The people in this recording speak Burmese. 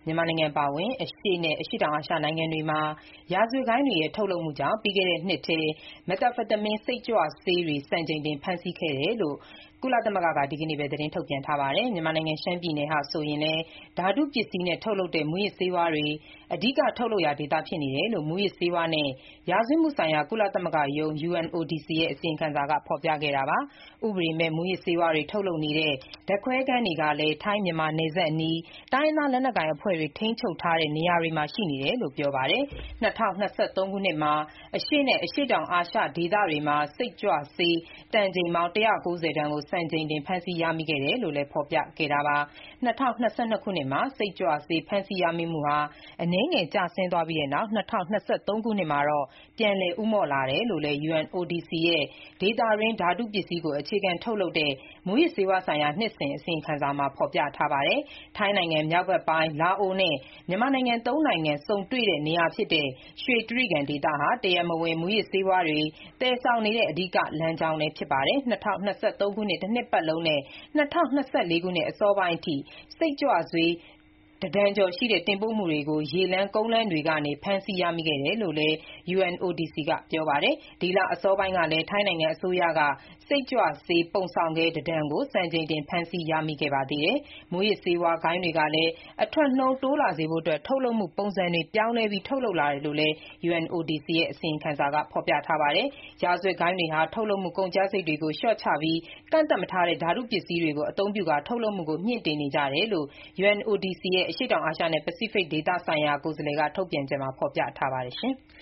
မြန်မာနိုင်ငံအပါအဝင် အရှေ့နဲ့ အရှေ့တောင်အာရှနိုင်ငံတွေမှာ ရာဇဝတ်ဂိုဏ်းတွေရဲ့ ထုတ်လုပ်မှုကြောင့် ပြီးခဲ့တဲ့နှစ်ထဲ မက်သာဖက်တမင်း စိတ်ကြွဆေးတွေ စံချိန်တင် ဖမ်းဆီးခဲ့တယ်လို့ ကုလသမဂ္ဂက ဒီကနေ့ပဲ သတင်းထုတ်ပြန်ထားပါတယ်။ မြန်မာနိုင်ငံ ရှမ်းပြည်နယ်ဟာဆိုရင်လည်း ဓာတုပစ္စည်းနဲ့ ထုတ်လုပ်တဲ့ မူးယစ်ဆေးဝါးတွေ အဓိက ထုတ်လုပ်ရာဒေသ ဖြစ်နေတယ်လို့ မူးယစ်ဆေးဝါးနဲ့ ရာဇဝတ်မှုဆိုင်ရာ ကုလသမဂ္ဂရုံး UNODC ရဲ့ အစီရင်ခံစာက ဖော်ပြခဲ့တာပါ။ ဥပဒေမဲ့ မူးယစ်ဆေးဝါးတွေ ထုတ်လုပ်နေတဲ့ ဓာတ်ခွဲခန်းတွေကလည်း ထိုင်း-မြန်မာနယ်စပ်အနီး တိုင်းရင်းသား လက်နက်ကိုင်အဖွဲ့တွေ ထိန်းချုပ်ထားတဲ့ နေရာတွေမှာ ရှိနေတယ်လို့ ပြောပါတယ်။ ၂၀၂၃ ခုနှစ်မှာ အရှေ့နဲ့ အရှေ့တောင်အာရှဒေသတွေမှာ စိတ်ကြွဆေး တန်ချိန်ပေါင်း ၁၉၀ တန်ကို စံချိန်တင် ဖမ်းဆီးရမိခဲ့တယ်လို့လည်း ဖော်ပြခဲ့တာပါ။ ၂၀၂၂ ခုနှစ်မှာ စိတ်ကြွဆေး ဖမ်းဆီးရမိမှုဟာ အနည်းငယ် ကျဆင်းသွားပြီးနောက် ၂၀၂၃ ခုနှစ်မှာတော့ ပြန်လည် ဦးမော့လာတယ်လို့လည်း UNODC ရဲ့ ဒေသတွင်း ဓာတုပစ္စည်းကို အခြေခံထုတ်လုပ်တဲ့ မူးယစ်ဆေးဝါးဆိုင်ရာ နှစ်စဉ် အစီရင်ခံစာမှာ ဖော်ပြထားပါတယ်။ ထိုင်းနိုင်ငံမြောက်ဘက်ပိုင်း လာအိုနဲ့ မြန်မာနိုင်ငံ သုံးနိုင်ငံ ဆုံတွေ့တဲ့နေရာဖြစ်တဲ့ ရွှေတြိဂံဒေသဟာ တရားမဝင် မူးယစ်ဆေးဝါးတွေ သယ်ဆောင်နေတဲ့ အဓိက လမ်းကြောင်းလည်း ဖြစ်ပါတယ်။ ၂၀၂၃ ခုနှစ် တနှစ်ပတ်လုံးနဲ့ ၂၀၂၄ ခုနှစ် အစောပိုင်းအထိ စိတ်ကြွဆေး ၁ တန်ကျော်ရှိတဲ့ တင်ပို့မှုတွေကို ရေလမ်း၊ ကုန်းလမ်းတွေကနေ ဖမ်းဆီးရမိခဲ့တယ်လို့လည်း UNODC က ပြောပါတယ်။ ဒီလအစောပိုင်းကလည်း ထိုင်းနိုင်ငံအစိုးရက စိတ်ကြွဆေး ပုံဆောင်ခဲ ၁ တန်ကို စံချိန်တင် ဖမ်းဆီးရမိခဲ့ပါသေးတယ်။ မူးယစ်ဆေးဝါး ဂိုဏ်းတွေကလည်း အထွက်နှုန်း တိုးလာစေဖို့ ထုတ်လုပ်မှုပုံစံတွေ ပြောင်းလဲပြီး ထုတ်လုပ်လာတယ်လို့လည်း UNODC ရဲ့ အစီရင်ခံစာက ဖော်ပြထားပါတယ်။ ရာဇဝတ်ဂိုဏ်းတွေဟာ ထုတ်လုပ်မှု ကုန်ကျစရိတ်တွေကို လျှော့ချပြီး ကန့်သတ်မထားတဲ့ ဓာတုပစ္စည်းတွေကို အသုံးပြုကာ ထုတ်လုပ်မှုကို မြှင့်တင်နေကြတယ်လို့ UNODC ရဲ့ အရှေ့တောင်အာရှနဲ့ ပစိဖိတ်ဒေသဆိုင်ရာ ကိုယ်စားလှယ်က ထုတ်ပြန်ချက်မှာ ဖော်ပြထားပါတယ်။